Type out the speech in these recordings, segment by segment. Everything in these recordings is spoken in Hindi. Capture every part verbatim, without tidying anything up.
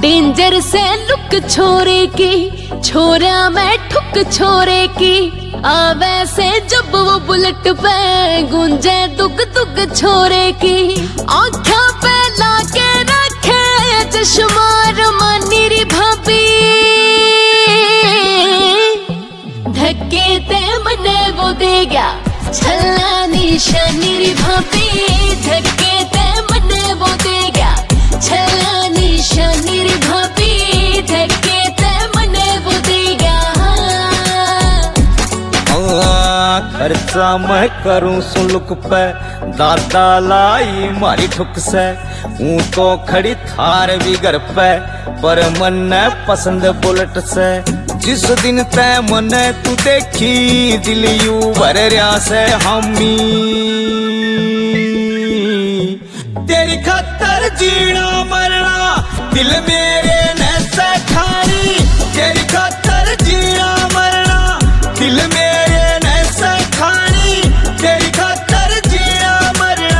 डेंजर से लुक छोरे की, छोरा मैं ठुक छोरे की। आवे से जब वो बुलेट पे गूंजे दुग दुग छोरे की। आँखा पे लाके रखे चश्मा रोमानी री भाभी, धक्के ते मने वो दे गया छल्ला निशानी री भाभी। धक्के ते मने वो दे गया छल्ला निशानी री भाभी। धक्के ते मने वो दे गया। खर्चा मैं करूं सुलुक पे, दादा लाई मारी ठुक से। हूं तो खड़ी थार भी घर पे, पर मन पसंद बुलेट से। जिस दिन तय मन तू देखी, दिल यू भर रहा से हामी। तेरी खातर जीना मरना दिल मेरे ने सखानी। तेरी खातर जीना मरना दिल मेरे ने सखानी। तेरी खातर जीना मरना।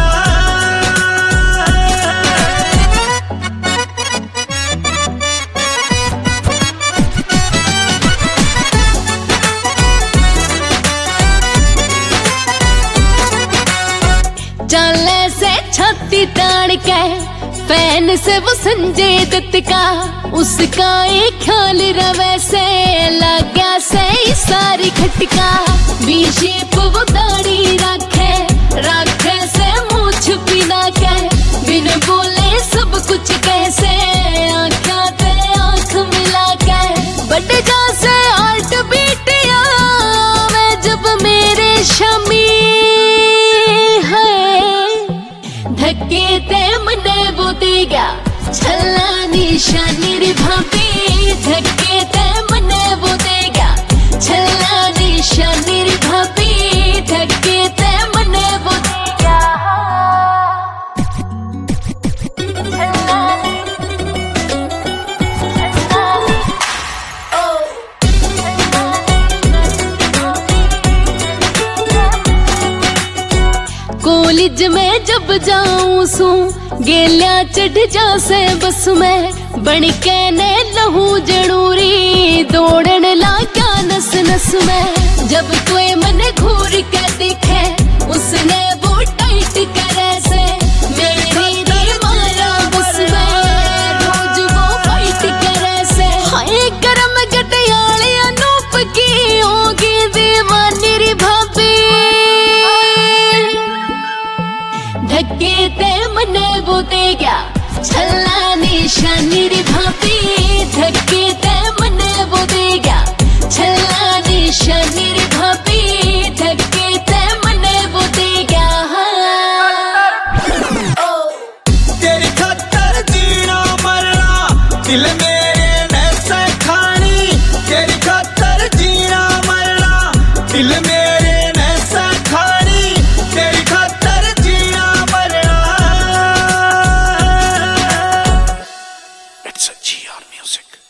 चले से छाती ताड़ के फैन से वो संजय दत्त का, उसका एक ख्याल रवे से लगा से सारी खटका। वी शेप वो दाढ़ी रखे, रखे से मूछ बिना के, बिन बोले सब कुछ कैसे आँखा ते आँख मिला के। बट जा से आर्ट बीटिया मैं जब मेरे शमी धक्के ते मने वो दे गया छल्ला निशानी री भाभी। धक्के ते मने वो दे गया छल्ला निशानी री भाभी। धक्के ते मने वो दे गया कॉलेज में जब जाऊं सू गेलिया चढ़ जा से बस में। बन के ने लहू जरूरी दौड़न लागा नस नस में। जब कोई मन घूर के दिखे उसने वो टाइट करे से। मेरी दी मारा बस में रोज वो फाइट करे से। हाय गरम गटियाले अनूप की होगी दीवानी री भाभी। धक्के ते मने वो दे गया छल्ला निशानी री भाभी। धक्के ते मने वो दे गया छल्ला निशानी री भाभी। धक्के ते मने वो दे गया। तेरी खातर जीना मरना दिल मेरे ने सखानी। तेरी खातर जीना मरना दिल में